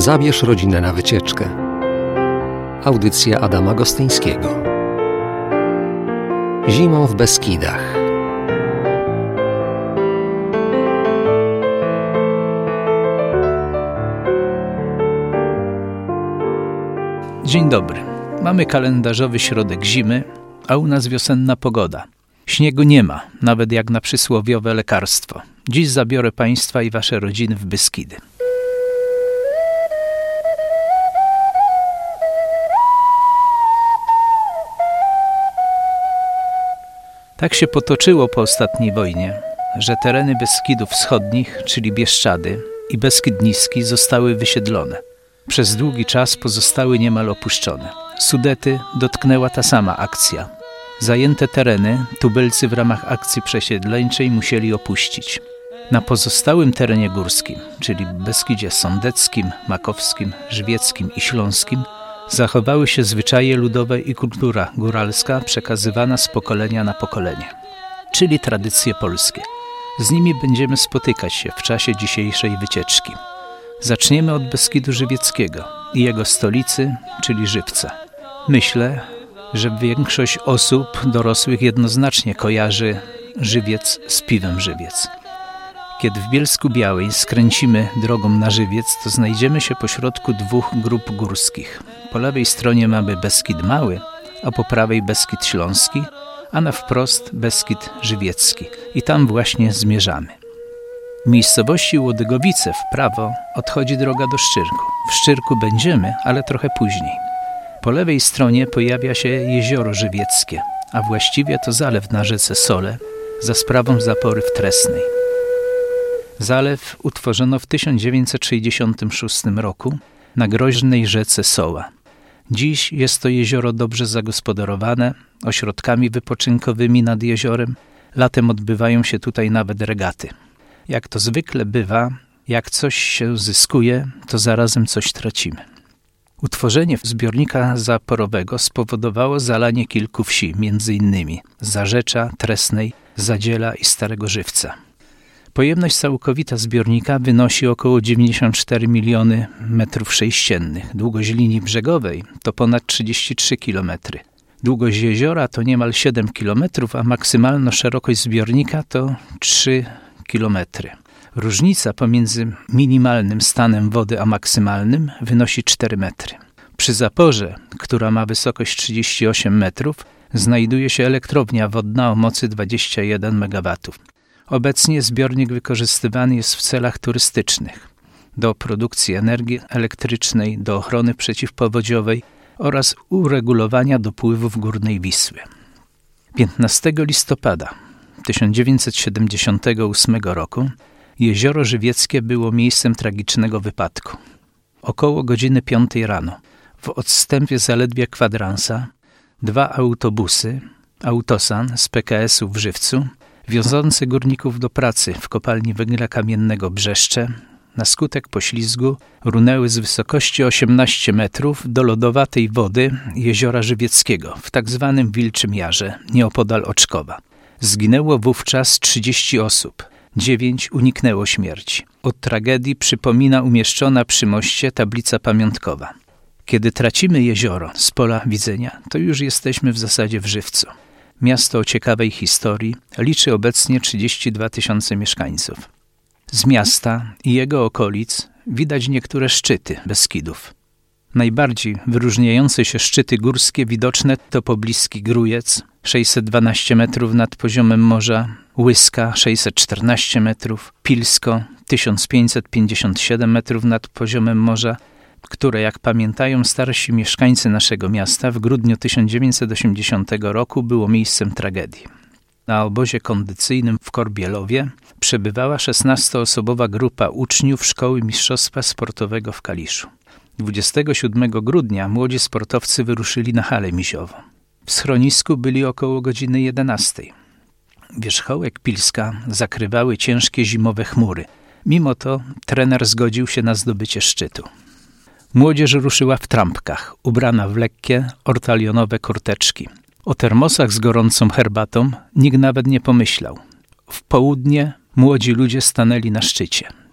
Zabierz rodzinę na wycieczkę. Audycja Adama Gostyńskiego. Zimą w Beskidach. Dzień dobry. Mamy kalendarzowy środek zimy, a u nas wiosenna pogoda. Śniegu nie ma, nawet jak na przysłowiowe lekarstwo. Dziś zabiorę Państwa i Wasze rodziny w Beskidy. Tak się potoczyło po ostatniej wojnie, że tereny Beskidów Wschodnich, czyli Bieszczady i Beskid Niski zostały wysiedlone. Przez długi czas pozostały niemal opuszczone. Sudety dotknęła ta sama akcja. Zajęte tereny tubylcy w ramach akcji przesiedleńczej musieli opuścić. Na pozostałym terenie górskim, czyli Beskidzie Sądeckim, Makowskim, Żywieckim i Śląskim, zachowały się zwyczaje ludowe i kultura góralska przekazywana z pokolenia na pokolenie, czyli tradycje polskie. Z nimi będziemy spotykać się w czasie dzisiejszej wycieczki. Zaczniemy od Beskidu Żywieckiego i jego stolicy, czyli Żywca. Myślę, że większość osób dorosłych jednoznacznie kojarzy Żywiec z piwem Żywiec. Kiedy w Bielsku-Białej skręcimy drogą na Żywiec, to znajdziemy się pośrodku dwóch grup górskich. Po lewej stronie mamy Beskid Mały, a po prawej Beskid Śląski, a na wprost Beskid Żywiecki. I tam właśnie zmierzamy. W miejscowości Łodygowice w prawo odchodzi droga do Szczyrku. W Szczyrku będziemy, ale trochę później. Po lewej stronie pojawia się jezioro Żywieckie, a właściwie to zalew na rzece Sole za sprawą zapory w Tresnej. Zalew utworzono w 1966 roku na groźnej rzece Soła. Dziś jest to jezioro dobrze zagospodarowane, ośrodkami wypoczynkowymi nad jeziorem. Latem odbywają się tutaj nawet regaty. Jak to zwykle bywa, jak coś się zyskuje, to zarazem coś tracimy. Utworzenie zbiornika zaporowego spowodowało zalanie kilku wsi, m.in. Zarzecza, Tresnej, Zadziela i Starego Żywca. Pojemność całkowita zbiornika wynosi około 94 miliony metrów sześciennych. Długość linii brzegowej to ponad 33 km. Długość jeziora to niemal 7 km, a maksymalna szerokość zbiornika to 3 km. Różnica pomiędzy minimalnym stanem wody a maksymalnym wynosi 4 metry. Przy zaporze, która ma wysokość 38 metrów, znajduje się elektrownia wodna o mocy 21 MW. Obecnie zbiornik wykorzystywany jest w celach turystycznych, do produkcji energii elektrycznej, do ochrony przeciwpowodziowej oraz uregulowania dopływów górnej Wisły. 15 listopada 1978 roku jezioro Żywieckie było miejscem tragicznego wypadku. Około godziny 5 rano, w odstępie zaledwie kwadransa, 2 autobusy, Autosan z PKS-u w Żywcu, wiążące górników do pracy w kopalni węgla kamiennego Brzeszcze, na skutek poślizgu runęły z wysokości 18 metrów do lodowatej wody jeziora Żywieckiego w tzw. Wilczym Jarze, nieopodal Oczkowa. Zginęło wówczas 30 osób, 9 uniknęło śmierci. Od tragedii przypomina umieszczona przy moście tablica pamiątkowa. Kiedy tracimy jezioro z pola widzenia, to już jesteśmy w zasadzie w Żywcu. Miasto o ciekawej historii liczy obecnie 32 000 mieszkańców. Z miasta i jego okolic widać niektóre szczyty Beskidów. Najbardziej wyróżniające się szczyty górskie widoczne to pobliski Grójec, 612 metrów nad poziomem morza, Łyska, 614 metrów, Pilsko, 1557 metrów nad poziomem morza, które, jak pamiętają starsi mieszkańcy naszego miasta, w grudniu 1980 roku było miejscem tragedii. Na obozie kondycyjnym w Korbielowie przebywała 16-osobowa grupa uczniów Szkoły Mistrzostwa Sportowego w Kaliszu. 27 grudnia młodzi sportowcy wyruszyli na halę miziową. W schronisku byli około godziny 11. Wierzchołek Pilska zakrywały ciężkie zimowe chmury. Mimo to trener zgodził się na zdobycie szczytu. Młodzież ruszyła w trampkach, ubrana w lekkie, ortalionowe kurteczki. O termosach z gorącą herbatą nikt nawet nie pomyślał. W południe młodzi ludzie stanęli na szczycie.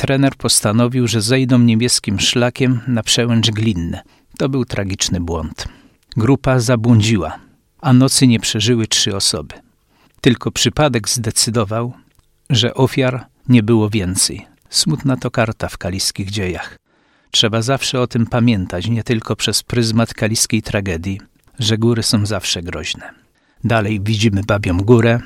trener postanowił, że zejdą niebieskim szlakiem na przełęcz Glinne. To był tragiczny błąd. Grupa zabłądziła, a nocy nie przeżyły 3 osoby. Tylko przypadek zdecydował, że ofiar nie było więcej. Smutna to karta w kaliskich dziejach. Trzeba zawsze o tym pamiętać, nie tylko przez pryzmat kaliskiej tragedii, że góry są zawsze groźne. Dalej widzimy Babią Górę,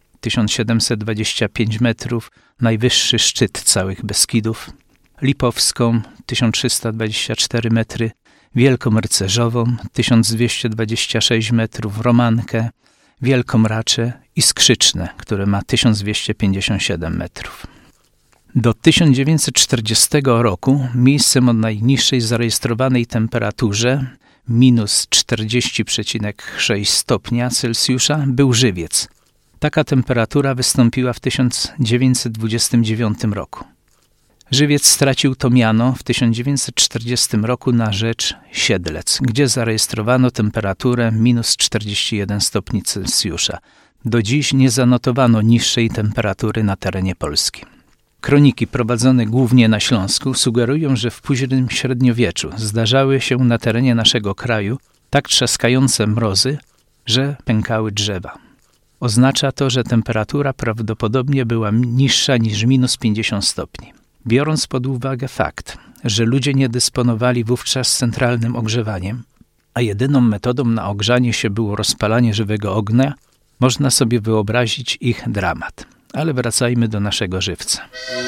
1725 metrów, najwyższy szczyt całych Beskidów, Lipowską, 1324 metry, Wielką Rycerzową, 1226 metrów, Romankę, Wielką Raczę i Skrzyczne, które ma 1257 metrów. Do 1940 roku miejscem o najniższej zarejestrowanej temperaturze minus 40,6 stopnia Celsjusza był Żywiec. Taka temperatura wystąpiła w 1929 roku. Żywiec stracił to miano w 1940 roku na rzecz Siedlec, gdzie zarejestrowano temperaturę minus 41 stopni Celsjusza. Do dziś nie zanotowano niższej temperatury na terenie Polski. Kroniki prowadzone głównie na Śląsku sugerują, że w późnym średniowieczu zdarzały się na terenie naszego kraju tak trzaskające mrozy, że pękały drzewa. Oznacza to, że temperatura prawdopodobnie była niższa niż minus 50 stopni. Biorąc pod uwagę fakt, że ludzie nie dysponowali wówczas centralnym ogrzewaniem, a jedyną metodą na ogrzanie się było rozpalanie żywego ognia, można sobie wyobrazić ich dramat. Ale wracajmy do naszego żywca.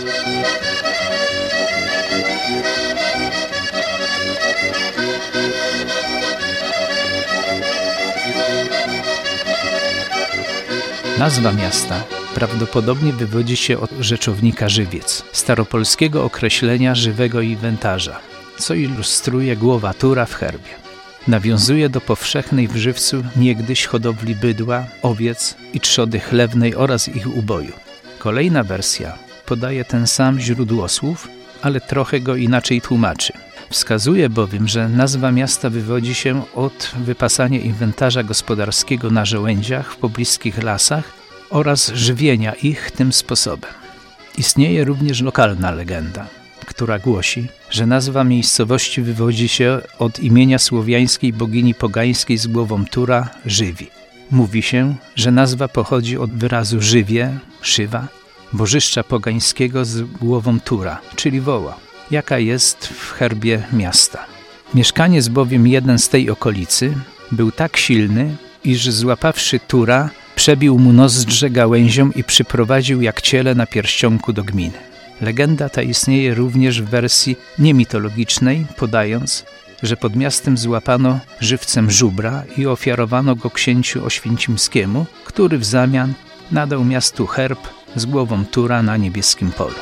Nazwa miasta prawdopodobnie wywodzi się od rzeczownika żywiec, staropolskiego określenia żywego inwentarza, co ilustruje głowa tura w herbie. Nawiązuje do powszechnej w Żywcu niegdyś hodowli bydła, owiec i trzody chlewnej oraz ich uboju. Kolejna wersja podaje ten sam źródłosłów, ale trochę go inaczej tłumaczy. Wskazuje bowiem, że nazwa miasta wywodzi się od wypasania inwentarza gospodarskiego na żołędziach w pobliskich lasach oraz żywienia ich tym sposobem. Istnieje również lokalna legenda, która głosi, że nazwa miejscowości wywodzi się od imienia słowiańskiej bogini pogańskiej z głową tura Żywi. Mówi się, że nazwa pochodzi od wyrazu żywie, szywa, bożyszcza pogańskiego z głową tura, czyli woła, jaka jest w herbie miasta. Mieszkaniec bowiem jeden z tej okolicy był tak silny, iż złapawszy tura, przebił mu nozdrze gałęzią i przyprowadził jak ciele na pierścionku do gminy. Legenda ta istnieje również w wersji niemitologicznej, podając, że pod miastem złapano żywcem żubra i ofiarowano go księciu oświęcimskiemu, który w zamian nadał miastu herb z głową tura na niebieskim polu.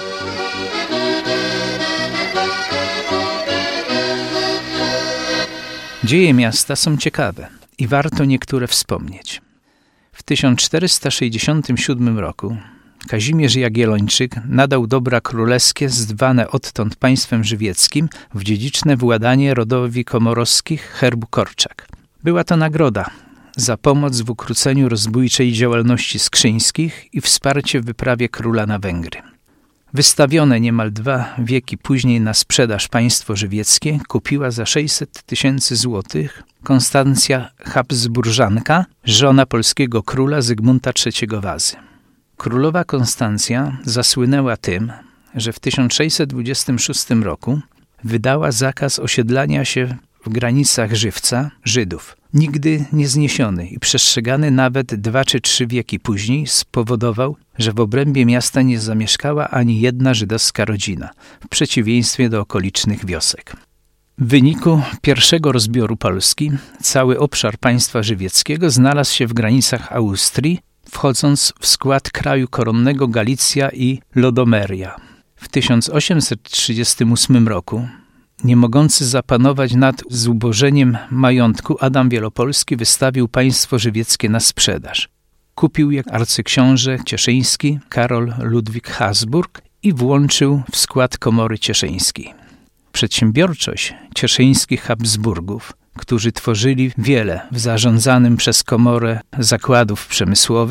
Dzieje miasta są ciekawe i warto niektóre wspomnieć. W 1467 roku Kazimierz Jagiellończyk nadał dobra królewskie zwane odtąd państwem żywieckim w dziedziczne władanie rodowi Komorowskich herbu Korczak. Była to nagroda za pomoc w ukróceniu rozbójczej działalności skrzyńskich i wsparcie w wyprawie króla na Węgry. Wystawione niemal 2 wieki później na sprzedaż państwo żywieckie kupiła za 600 000 złotych Konstancja Habsburżanka, żona polskiego króla Zygmunta III Wazy. Królowa Konstancja zasłynęła tym, że w 1626 roku wydała zakaz osiedlania się w granicach Żywca Żydów, nigdy nie zniesiony i przestrzegany nawet 2 czy 3 wieki później, spowodował, że w obrębie miasta nie zamieszkała ani jedna żydowska rodzina, w przeciwieństwie do okolicznych wiosek. W wyniku pierwszego rozbioru Polski cały obszar państwa żywieckiego znalazł się w granicach Austrii, wchodząc w skład kraju koronnego Galicja i Lodomeria. W 1838 roku, nie mogący zapanować nad zubożeniem majątku, Adam Wielopolski wystawił państwo żywieckie na sprzedaż. Kupił je arcyksiąże cieszyński Karol Ludwik Habsburg i włączył w skład komory cieszyńskiej. Przedsiębiorczość cieszyńskich Habsburgów, którzy tworzyli wiele w zarządzanym przez komorę zakładów przemysłowych,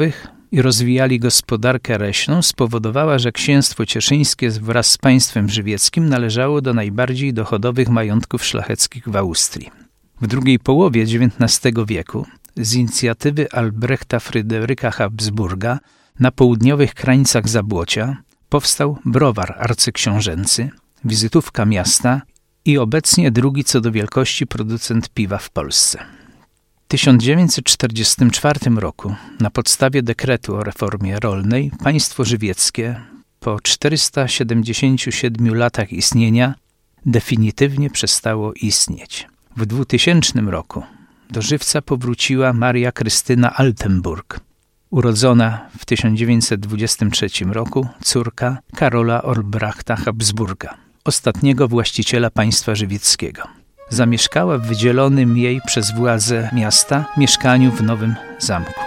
i rozwijali gospodarkę leśną, spowodowała, że księstwo cieszyńskie wraz z państwem żywieckim należało do najbardziej dochodowych majątków szlacheckich w Austrii. W drugiej połowie XIX wieku z inicjatywy Albrechta Fryderyka Habsburga na południowych krańcach Zabłocia powstał browar arcyksiążęcy, wizytówka miasta i obecnie drugi co do wielkości producent piwa w Polsce. W 1944 roku na podstawie dekretu o reformie rolnej państwo żywieckie po 477 latach istnienia definitywnie przestało istnieć. W 2000 roku do Żywca powróciła Maria Krystyna Altenburg, urodzona w 1923 roku córka Karola Albrechta Habsburga, ostatniego właściciela państwa żywieckiego. Zamieszkała w wydzielonym jej przez władze miasta mieszkaniu w Nowym Zamku.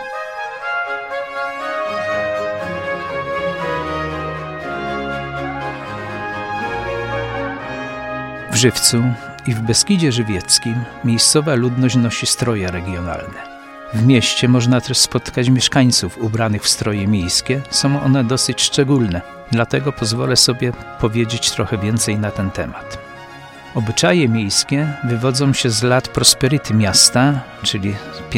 W Żywcu i w Beskidzie Żywieckim miejscowa ludność nosi stroje regionalne. W mieście można też spotkać mieszkańców ubranych w stroje miejskie. Są one dosyć szczególne, dlatego pozwolę sobie powiedzieć trochę więcej na ten temat. Obyczaje miejskie wywodzą się z lat prosperity miasta, czyli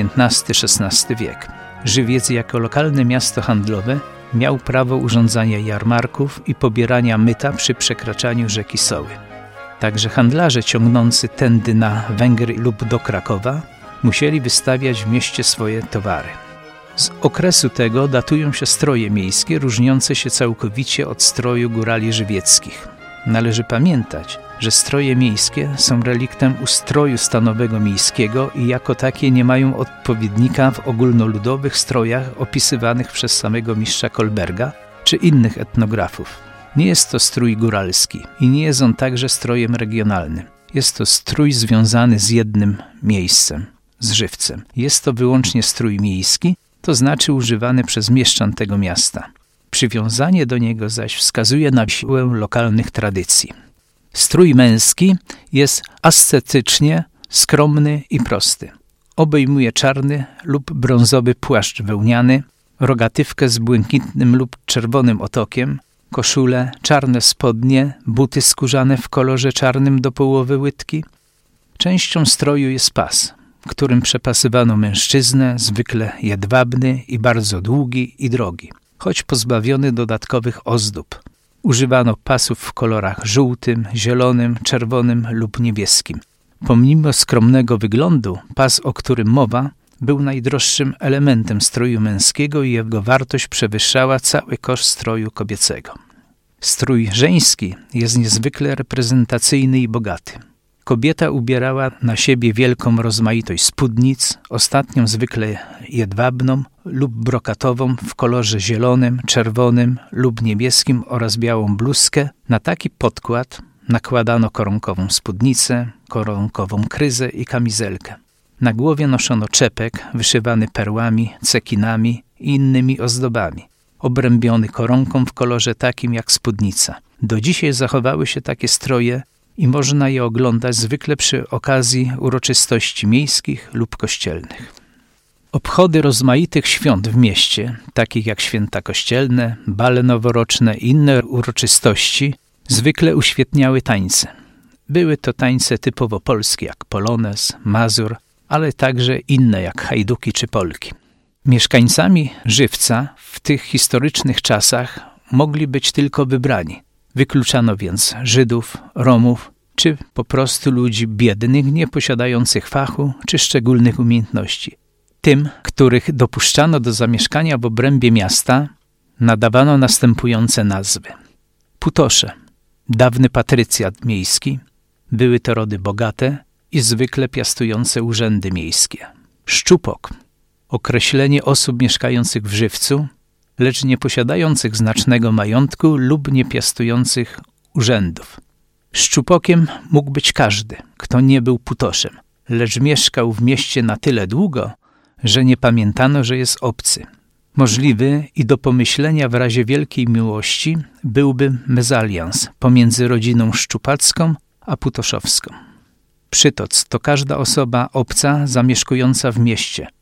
XV-XVI wiek. Żywiec jako lokalne miasto handlowe miał prawo urządzania jarmarków i pobierania myta przy przekraczaniu rzeki Soły. Także handlarze ciągnący tędy na Węgry lub do Krakowa musieli wystawiać w mieście swoje towary. Z okresu tego datują się stroje miejskie, różniące się całkowicie od stroju górali żywieckich. Należy pamiętać, że stroje miejskie są reliktem ustroju stanowego miejskiego i jako takie nie mają odpowiednika w ogólnoludowych strojach opisywanych przez samego mistrza Kolberga czy innych etnografów. Nie jest to strój góralski i nie jest on także strojem regionalnym. Jest to strój związany z jednym miejscem, z Żywcem. Jest to wyłącznie strój miejski, to znaczy używany przez mieszczan tego miasta. Przywiązanie do niego zaś wskazuje na siłę lokalnych tradycji. Strój męski jest ascetycznie skromny i prosty. Obejmuje czarny lub brązowy płaszcz wełniany, rogatywkę z błękitnym lub czerwonym otokiem, koszulę, czarne spodnie, buty skórzane w kolorze czarnym do połowy łydki. Częścią stroju jest pas, którym przepasywano mężczyznę, zwykle jedwabny i bardzo długi i drogi, choć pozbawiony dodatkowych ozdób. Używano pasów w kolorach żółtym, zielonym, czerwonym lub niebieskim. Pomimo skromnego wyglądu, pas, o którym mowa, był najdroższym elementem stroju męskiego i jego wartość przewyższała cały koszt stroju kobiecego. Strój żeński jest niezwykle reprezentacyjny i bogaty. Kobieta ubierała na siebie wielką rozmaitość spódnic, ostatnią zwykle jedwabną lub brokatową w kolorze zielonym, czerwonym lub niebieskim oraz białą bluzkę. Na taki podkład nakładano koronkową spódnicę, koronkową kryzę i kamizelkę. Na głowie noszono czepek wyszywany perłami, cekinami i innymi ozdobami, obrębiony koronką w kolorze takim jak spódnica. Do dzisiaj zachowały się takie stroje i można je oglądać zwykle przy okazji uroczystości miejskich lub kościelnych. Obchody rozmaitych świąt w mieście, takich jak święta kościelne, bale noworoczne i inne uroczystości, zwykle uświetniały tańce. Były to tańce typowo polskie jak polonez, mazur, ale także inne jak hajduki czy polki. Mieszkańcami Żywca w tych historycznych czasach mogli być tylko wybrani. Wykluczano więc Żydów, Romów, czy po prostu ludzi biednych, nieposiadających fachu czy szczególnych umiejętności. Tym, których dopuszczano do zamieszkania w obrębie miasta, nadawano następujące nazwy. Putosze, dawny patrycjat miejski, były to rody bogate i zwykle piastujące urzędy miejskie. Szczupok, określenie osób mieszkających w Żywcu, lecz nie posiadających znacznego majątku lub nie piastujących urzędów. Szczupokiem mógł być każdy, kto nie był putoszem, lecz mieszkał w mieście na tyle długo, że nie pamiętano, że jest obcy. Możliwy i do pomyślenia w razie wielkiej miłości byłby mezalians pomiędzy rodziną szczupacką a putoszowską. Przytoc to każda osoba obca zamieszkująca w mieście.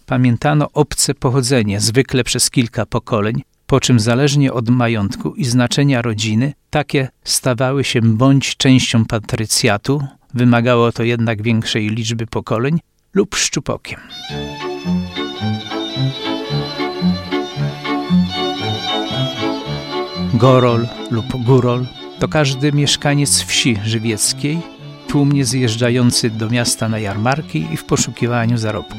Pamiętano obce pochodzenie, zwykle przez kilka pokoleń, po czym zależnie od majątku i znaczenia rodziny, takie stawały się bądź częścią patrycjatu, wymagało to jednak większej liczby pokoleń, lub szczupokiem. Gorol lub górol to każdy mieszkaniec wsi żywieckiej, tłumnie zjeżdżający do miasta na jarmarki i w poszukiwaniu zarobku.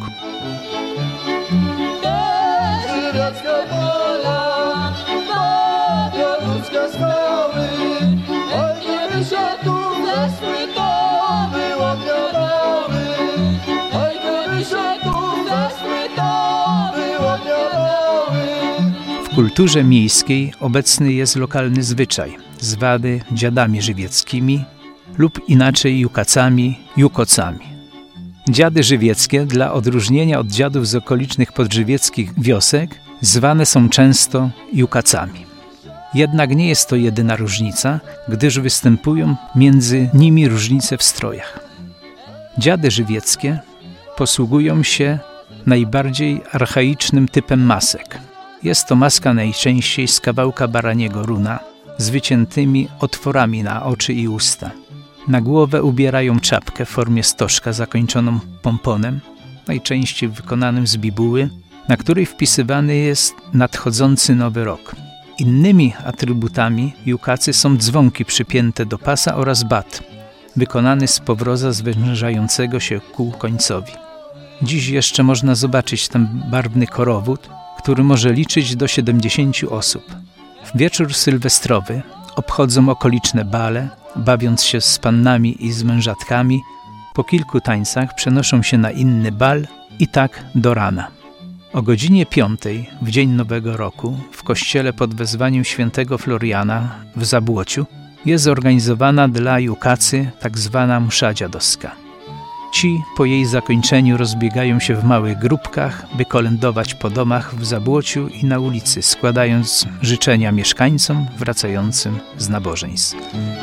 W kulturze miejskiej obecny jest lokalny zwyczaj, zwany dziadami żywieckimi lub inaczej jukacami, jukocami. Dziady żywieckie, dla odróżnienia od dziadów z okolicznych podżywieckich wiosek, zwane są często jukacami. Jednak nie jest to jedyna różnica, gdyż występują między nimi różnice w strojach. Dziady żywieckie posługują się najbardziej archaicznym typem masek. Jest to maska najczęściej z kawałka baraniego runa z wyciętymi otworami na oczy i usta. Na głowę ubierają czapkę w formie stożka zakończoną pomponem, najczęściej wykonanym z bibuły, na której wpisywany jest nadchodzący nowy rok. Innymi atrybutami jukacy są dzwonki przypięte do pasa oraz bat, wykonany z powroza zwężającego się ku końcowi. Dziś jeszcze można zobaczyć ten barwny korowód, który może liczyć do 70 osób. W wieczór sylwestrowy obchodzą okoliczne bale, bawiąc się z pannami i z mężatkami. Po kilku tańcach przenoszą się na inny bal i tak do rana. O godzinie 5 w dzień Nowego Roku w kościele pod wezwaniem świętego Floriana w Zabłociu jest zorganizowana dla jukacy tak zwana msza dziadowska. Ci po jej zakończeniu rozbiegają się w małych grupkach, by kolędować po domach w Zabłociu i na ulicy, składając życzenia mieszkańcom wracającym z nabożeństw.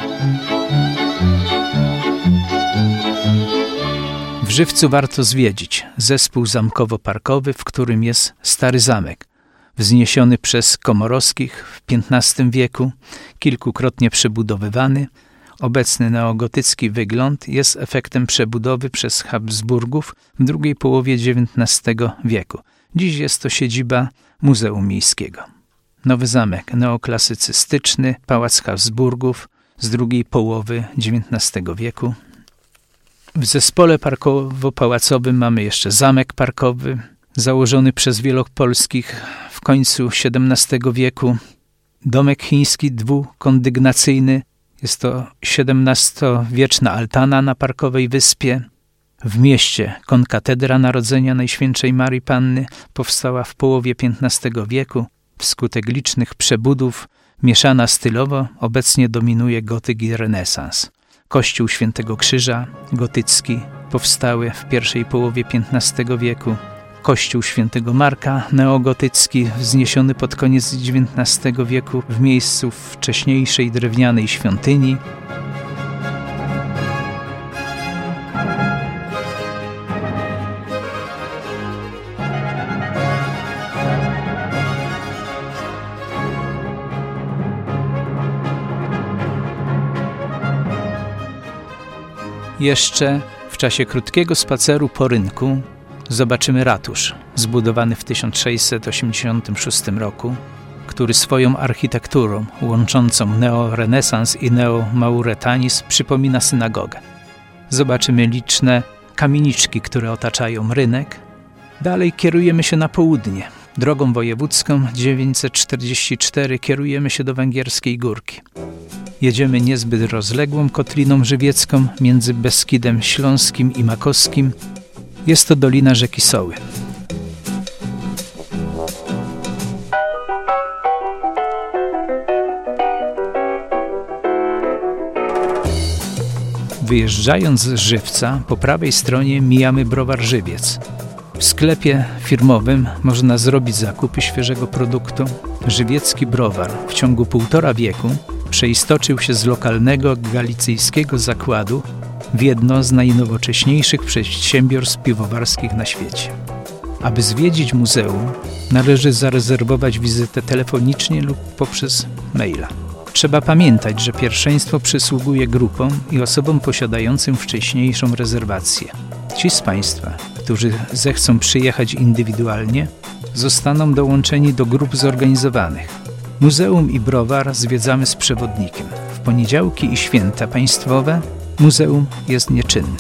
W Żywcu warto zwiedzić zespół zamkowo-parkowy, w którym jest Stary Zamek, wzniesiony przez Komorowskich w XV wieku, kilkukrotnie przebudowywany. Obecny neogotycki wygląd jest efektem przebudowy przez Habsburgów w drugiej połowie XIX wieku. Dziś jest to siedziba Muzeum Miejskiego. Nowy Zamek neoklasycystyczny, pałac Habsburgów z drugiej połowy XIX wieku. W zespole parkowo-pałacowym mamy jeszcze Zamek Parkowy, założony przez Wielopolskich w końcu XVII wieku. Domek chiński dwukondygnacyjny, jest to XVII-wieczna altana na Parkowej Wyspie. W mieście konkatedra Narodzenia Najświętszej Marii Panny powstała w połowie XV wieku. Wskutek licznych przebudów, mieszana stylowo, obecnie dominuje gotyk i renesans. Kościół Świętego Krzyża, gotycki, powstały w pierwszej połowie XV wieku. Kościół Świętego Marka, neogotycki, wzniesiony pod koniec XIX wieku w miejscu wcześniejszej drewnianej świątyni. Jeszcze w czasie krótkiego spaceru po rynku zobaczymy ratusz, zbudowany w 1686 roku, który swoją architekturą łączącą neorenesans i neomauretanizm przypomina synagogę. Zobaczymy liczne kamieniczki, które otaczają rynek. Dalej kierujemy się na południe. Drogą wojewódzką 944 kierujemy się do Węgierskiej Górki. Jedziemy niezbyt rozległą kotliną żywiecką między Beskidem Śląskim i Makowskim. Jest to dolina rzeki Soły. Wyjeżdżając z Żywca, po prawej stronie mijamy browar Żywiec. W sklepie firmowym można zrobić zakupy świeżego produktu. Żywiecki browar w ciągu 1,5 wieku przeistoczył się z lokalnego galicyjskiego zakładu w jedno z najnowocześniejszych przedsiębiorstw piwowarskich na świecie. Aby zwiedzić muzeum, należy zarezerwować wizytę telefonicznie lub poprzez maila. Trzeba pamiętać, że pierwszeństwo przysługuje grupom i osobom posiadającym wcześniejszą rezerwację. Ci z Państwa, którzy zechcą przyjechać indywidualnie, zostaną dołączeni do grup zorganizowanych. Muzeum i browar zwiedzamy z przewodnikiem. W poniedziałki i święta państwowe muzeum jest nieczynne.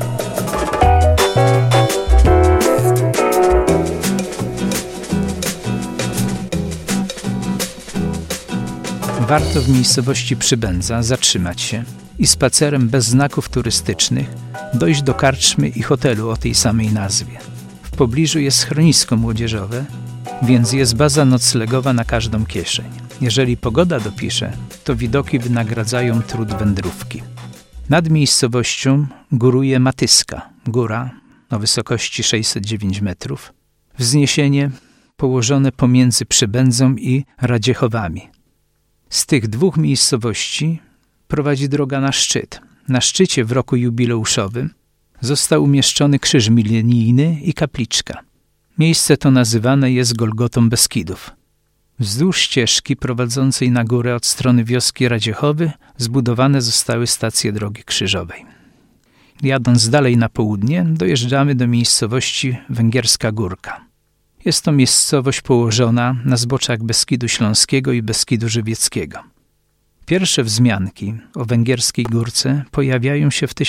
Warto w miejscowości Przybędza zatrzymać się i spacerem bez znaków turystycznych dojść do karczmy i hotelu o tej samej nazwie. W pobliżu jest schronisko młodzieżowe, więc jest baza noclegowa na każdą kieszeń. Jeżeli pogoda dopisze, to widoki wynagradzają trud wędrówki. Nad miejscowością góruje Matyska, góra o wysokości 609 metrów. Wzniesienie położone pomiędzy Przybędzą i Radziechowami. Z tych dwóch miejscowości prowadzi droga na szczyt. Na szczycie w roku jubileuszowym został umieszczony krzyż milenijny i kapliczka. Miejsce to nazywane jest Golgotą Beskidów. Wzdłuż ścieżki prowadzącej na górę od strony wioski Radziechowy zbudowane zostały stacje drogi krzyżowej. Jadąc dalej na południe, dojeżdżamy do miejscowości Węgierska Górka. Jest to miejscowość położona na zboczach Beskidu Śląskiego i Beskidu Żywieckiego. Pierwsze wzmianki o Węgierskiej Górce pojawiają się w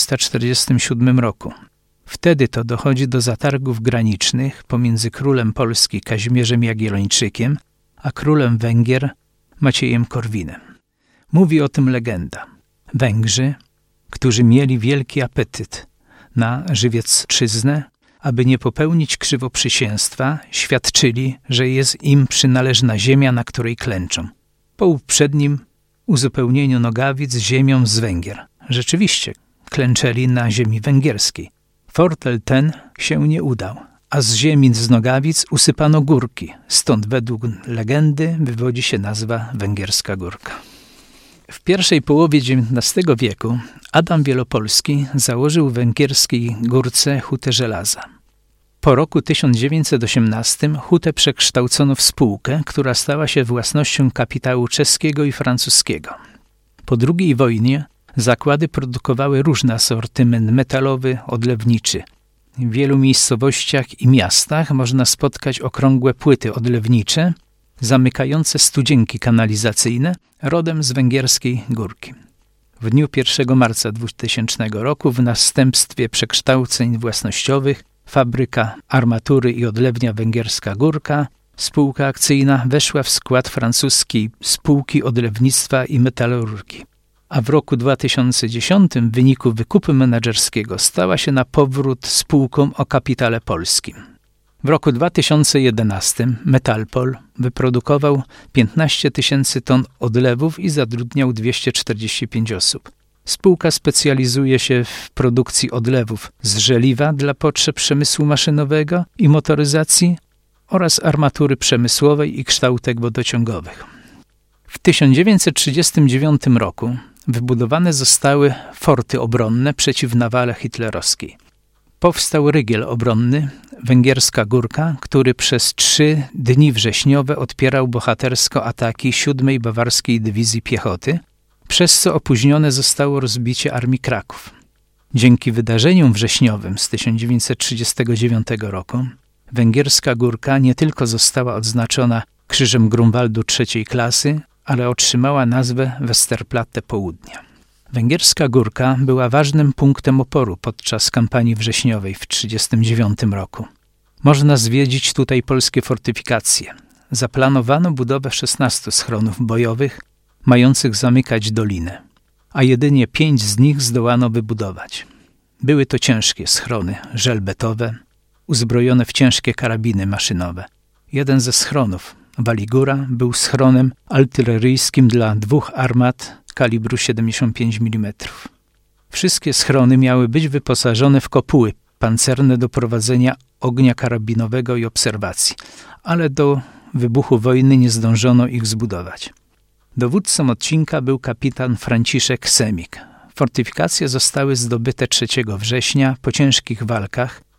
1447 roku. Wtedy to dochodzi do zatargów granicznych pomiędzy królem Polski Kazimierzem Jagiellończykiem a królem Węgier Maciejem Korwinem. Mówi o tym legenda. Węgrzy, którzy mieli wielki apetyt na Żywiecczyznę, aby nie popełnić krzywoprzysięstwa, świadczyli, że jest im przynależna ziemia, na której klęczą. Po uprzednim uzupełnieniu Nogawic ziemią z Węgier. Rzeczywiście klęczeli na ziemi węgierskiej. Fortel ten się nie udał, a z ziemi z Nogawic usypano górki, stąd według legendy wywodzi się nazwa Węgierska Górka. W pierwszej połowie XIX wieku Adam Wielopolski założył w Węgierskiej Górce hutę żelaza. Po roku 1918 hutę przekształcono w spółkę, która stała się własnością kapitału czeskiego i francuskiego. Po II wojnie zakłady produkowały różny asortyment metalowy, odlewniczy. W wielu miejscowościach i miastach można spotkać okrągłe płyty odlewnicze, zamykające studzienki kanalizacyjne rodem z Węgierskiej Górki. W dniu 1 marca 2000 roku w następstwie przekształceń własnościowych fabryka armatury i odlewnia Węgierska Górka, spółka akcyjna, weszła w skład francuskiej spółki odlewnictwa i metalurgii. A w roku 2010 w wyniku wykupu menedżerskiego stała się na powrót spółką o kapitale polskim. W roku 2011 Metalpol wyprodukował 15 000 ton odlewów i zatrudniał 245 osób. Spółka specjalizuje się w produkcji odlewów z żeliwa dla potrzeb przemysłu maszynowego i motoryzacji oraz armatury przemysłowej i kształtek wodociągowych. W 1939 roku wybudowane zostały forty obronne przeciw nawale hitlerowskiej. Powstał rygiel obronny Węgierska Górka, który przez 3 dni wrześniowe odpierał bohatersko ataki 7. Bawarskiej Dywizji Piechoty, przez co opóźnione zostało rozbicie Armii Kraków. Dzięki wydarzeniom wrześniowym z 1939 roku Węgierska Górka nie tylko została odznaczona Krzyżem Grunwaldu III klasy, ale otrzymała nazwę Westerplatte Południa. Węgierska Górka była ważnym punktem oporu podczas kampanii wrześniowej w 1939 roku. Można zwiedzić tutaj polskie fortyfikacje. Zaplanowano budowę 16 schronów bojowych, mających zamykać dolinę, a jedynie 5 z nich zdołano wybudować. Były to ciężkie schrony żelbetowe, uzbrojone w ciężkie karabiny maszynowe. Jeden ze schronów, Waligura, był schronem artyleryjskim dla 2 armat kalibru 75 mm. Wszystkie schrony miały być wyposażone w kopuły pancerne do prowadzenia ognia karabinowego i obserwacji, ale do wybuchu wojny nie zdążono ich zbudować. Dowódcą odcinka był kapitan Franciszek Semik. Fortyfikacje zostały zdobyte 3 września po ciężkich walkach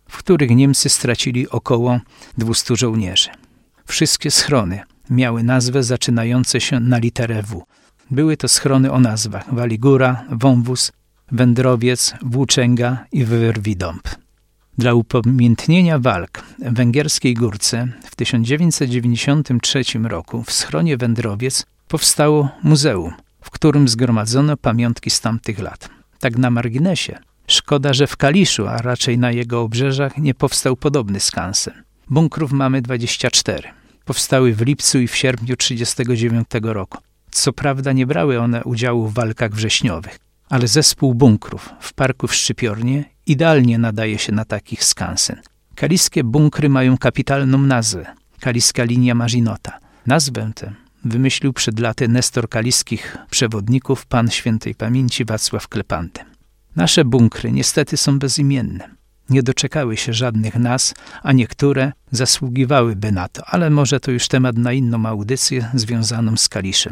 w których Niemcy stracili około 200 żołnierzy. Wszystkie schrony miały nazwę zaczynające się na literę W. Były to schrony o nazwach Waligóra, Wąwóz, Wędrowiec, Włóczęga i Wyrwidąb. Dla upamiętnienia walk w Węgierskiej Górce w 1993 roku w schronie Wędrowiec powstało muzeum, w którym zgromadzono pamiątki z tamtych lat. Tak na marginesie, szkoda, że w Kaliszu, a raczej na jego obrzeżach nie powstał podobny skansen. Bunkrów mamy 24. Powstały w lipcu i w sierpniu 1939 roku. Co prawda nie brały one udziału w walkach wrześniowych, ale zespół bunkrów w parku w Szczypiornie idealnie nadaje się na takich skansen. Kaliskie bunkry mają kapitalną nazwę – Kaliska linia Maginota. Nazwę tę wymyślił przed laty nestor kaliskich przewodników pan świętej pamięci Wacław Klepanty. Nasze bunkry niestety są bezimienne. Nie doczekały się żadnych nazw, a niektóre zasługiwałyby na to, ale może to już temat na inną audycję związaną z Kaliszem.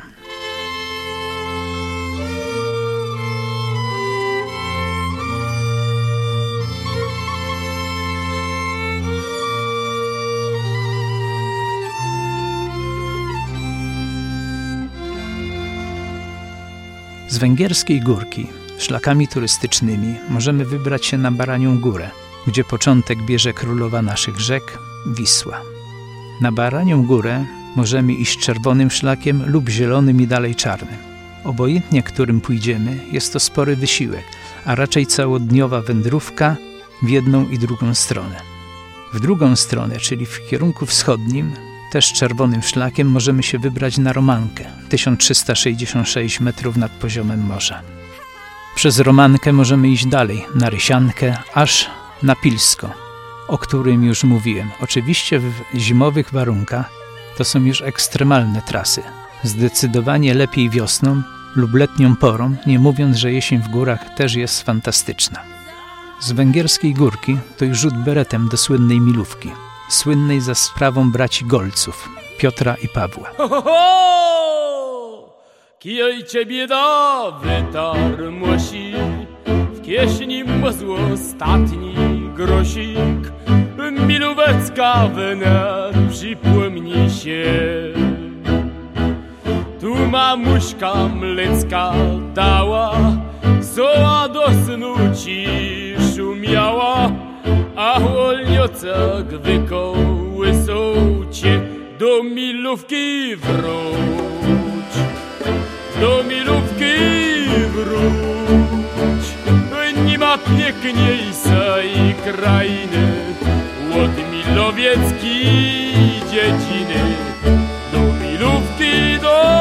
Z Węgierskiej Górki szlakami turystycznymi możemy wybrać się na Baranią Górę, gdzie początek bierze królowa naszych rzek Wisła. Na Baranią Górę możemy iść czerwonym szlakiem lub zielonym i dalej czarnym. Obojętnie którym pójdziemy, jest to spory wysiłek, a raczej całodniowa wędrówka w jedną i drugą stronę. W drugą stronę, czyli w kierunku wschodnim, też czerwonym szlakiem możemy się wybrać na Romankę, 1366 metrów nad poziomem morza. Przez Romankę możemy iść dalej, na Rysiankę, aż na Pilsko, o którym już mówiłem. Oczywiście w zimowych warunkach to są już ekstremalne trasy. Zdecydowanie lepiej wiosną lub letnią porą, nie mówiąc, że jesień w górach też jest fantastyczna. Z Węgierskiej Górki to już rzut beretem do słynnej Milówki, słynnej za sprawą braci Golców, Piotra i Pawła. Kijaj ciebie da wytarmosi, w kieśni mazło ostatni grosik, Milówecka wnet przypomni się. Tu mamuśka mlecka dała, zoła do snu ci szumiała, a wolniocek wykołysał cię, do Milówki wróć, do Milówki wróć. Nie ma piękniejszej krainy od Milowieckiej dziedziny. Do Milówki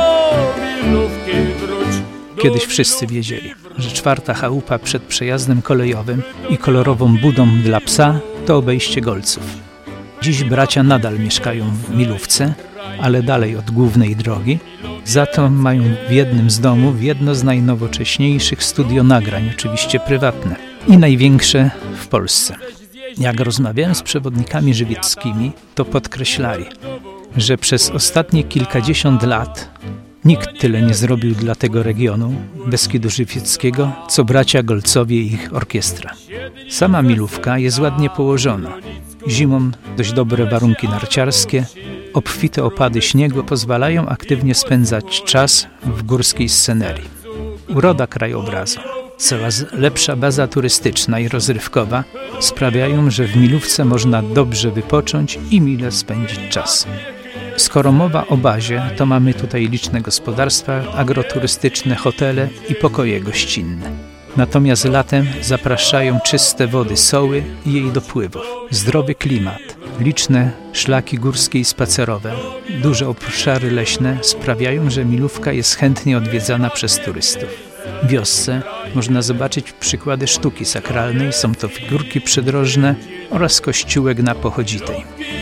wróć. Kiedyś wszyscy wiedzieli, że czwarta chałupa przed przejazdem kolejowym i kolorową budą dla psa to obejście Golców. Dziś bracia nadal mieszkają w Milówce, ale dalej od głównej drogi. Za to mają w jednym z domów jedno z najnowocześniejszych studio nagrań, oczywiście prywatne i największe w Polsce. Jak rozmawiałem z przewodnikami żywieckimi, to podkreślali, że przez ostatnie kilkadziesiąt lat nikt tyle nie zrobił dla tego regionu, Beskidu Żywieckiego, co bracia Golcowie i ich orkiestra. Sama Milówka jest ładnie położona. Zimą dość dobre warunki narciarskie, obfite opady śniegu pozwalają aktywnie spędzać czas w górskiej scenerii. Uroda krajobrazu, coraz lepsza baza turystyczna i rozrywkowa sprawiają, że w Milówce można dobrze wypocząć i mile spędzić czas. Skoro mowa o bazie, to mamy tutaj liczne gospodarstwa agroturystyczne, hotele i pokoje gościnne. Natomiast latem zapraszają czyste wody Soły i jej dopływów, zdrowy klimat, liczne szlaki górskie i spacerowe, duże obszary leśne sprawiają, że Milówka jest chętnie odwiedzana przez turystów. W wiosce można zobaczyć przykłady sztuki sakralnej, są to figurki przydrożne oraz kościółek na Pochodzitej.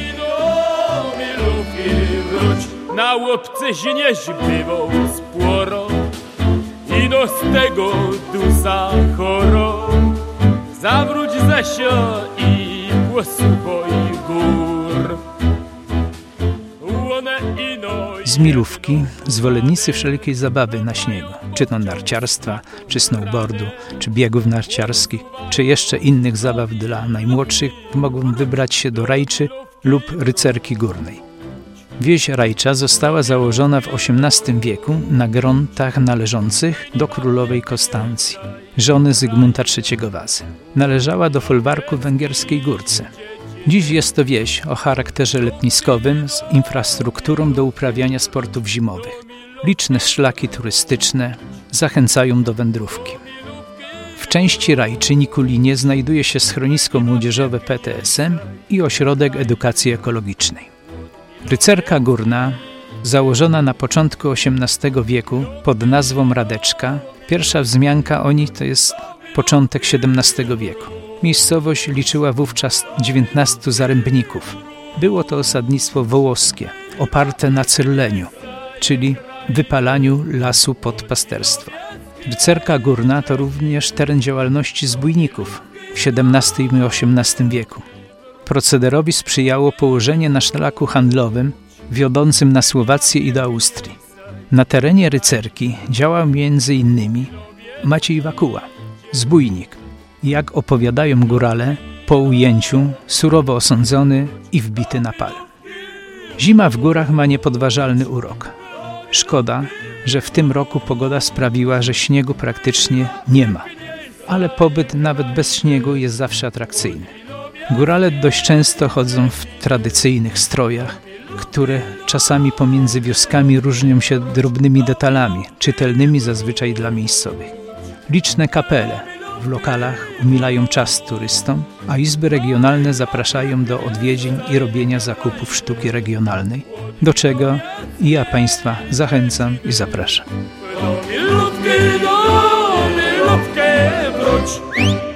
Na łopce źnieź bywał sporo i do z tego dusa choro. Zawróć zaś i posłuchaj gór. Z Milówki zwolennicy wszelkiej zabawy na śniegu, czy to narciarstwa, czy snowboardu, czy biegów narciarskich, czy jeszcze innych zabaw dla najmłodszych, mogą wybrać się do Rajczy lub Rycerki Górnej. Wieś Rajcza została założona w XVIII wieku na gruntach należących do królowej Konstancji, żony Zygmunta III Wazy. Należała do folwarku w Węgierskiej Górce. Dziś jest to wieś o charakterze letniskowym z infrastrukturą do uprawiania sportów zimowych. Liczne szlaki turystyczne zachęcają do wędrówki. W części Rajczy Nikulinie znajduje się schronisko młodzieżowe PTSM i ośrodek edukacji ekologicznej. Rycerka Górna, założona na początku XVIII wieku pod nazwą Radeczka, pierwsza wzmianka o niej to jest początek XVII wieku. Miejscowość liczyła wówczas 19 zarębników. Było to osadnictwo wołoskie, oparte na cyrleniu, czyli wypalaniu lasu pod pasterstwo. Rycerka Górna to również teren działalności zbójników w XVII i XVIII wieku. Procederowi sprzyjało położenie na szlaku handlowym wiodącym na Słowację i do Austrii. Na terenie Rycerki działał m.in. Maciej Wakuła, zbójnik. Jak opowiadają górale, po ujęciu surowo osądzony i wbity na pal. Zima w górach ma niepodważalny urok. Szkoda, że w tym roku pogoda sprawiła, że śniegu praktycznie nie ma, ale pobyt nawet bez śniegu jest zawsze atrakcyjny. Górale dość często chodzą w tradycyjnych strojach, które czasami pomiędzy wioskami różnią się drobnymi detalami, czytelnymi zazwyczaj dla miejscowych. Liczne kapele w lokalach umilają czas turystom, a izby regionalne zapraszają do odwiedzin i robienia zakupów sztuki regionalnej, do czego i ja Państwa zachęcam i zapraszam.